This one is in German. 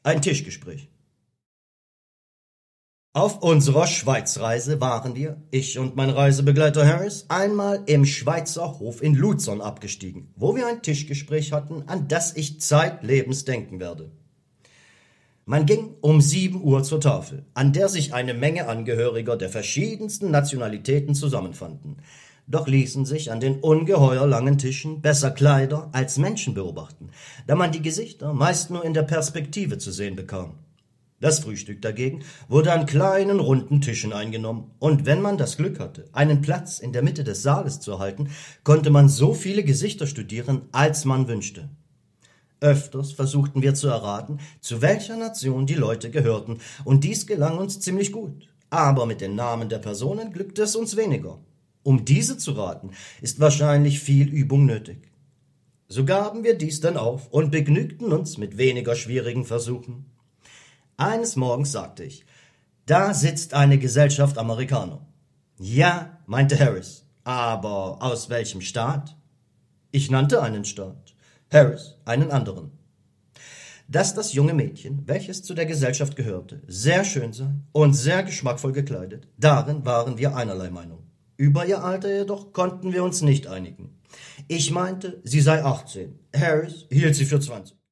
Ein Tischgespräch. Auf unserer Schweizreise waren wir, ich und mein Reisebegleiter Harris, einmal im Schweizer Hof in Luzern abgestiegen, wo wir ein Tischgespräch hatten, an das ich zeitlebens denken werde. Man ging um 7 Uhr zur Tafel, an der sich eine Menge Angehöriger der verschiedensten Nationalitäten zusammenfanden. Doch ließen sich an den ungeheuer langen Tischen besser Kleider als Menschen beobachten, da man die Gesichter meist nur in der Perspektive zu sehen bekam. Das Frühstück dagegen wurde an kleinen, runden Tischen eingenommen, und wenn man das Glück hatte, einen Platz in der Mitte des Saales zu erhalten, konnte man so viele Gesichter studieren, als man wünschte. Öfters versuchten wir zu erraten, zu welcher Nation die Leute gehörten, und dies gelang uns ziemlich gut. Aber mit den Namen der Personen glückte es uns weniger. Um diese zu raten, ist wahrscheinlich viel Übung nötig. So gaben wir dies dann auf und begnügten uns mit weniger schwierigen Versuchen. Eines Morgens sagte ich, da sitzt eine Gesellschaft Amerikaner. Ja, meinte Harris, aber aus welchem Staat? Ich nannte einen Staat, Harris einen anderen. Dass das junge Mädchen, welches zu der Gesellschaft gehörte, sehr schön sei und sehr geschmackvoll gekleidet, darin waren wir einerlei Meinung. Über ihr Alter jedoch konnten wir uns nicht einigen. Ich meinte, sie sei 18, Harris hielt sie für 20.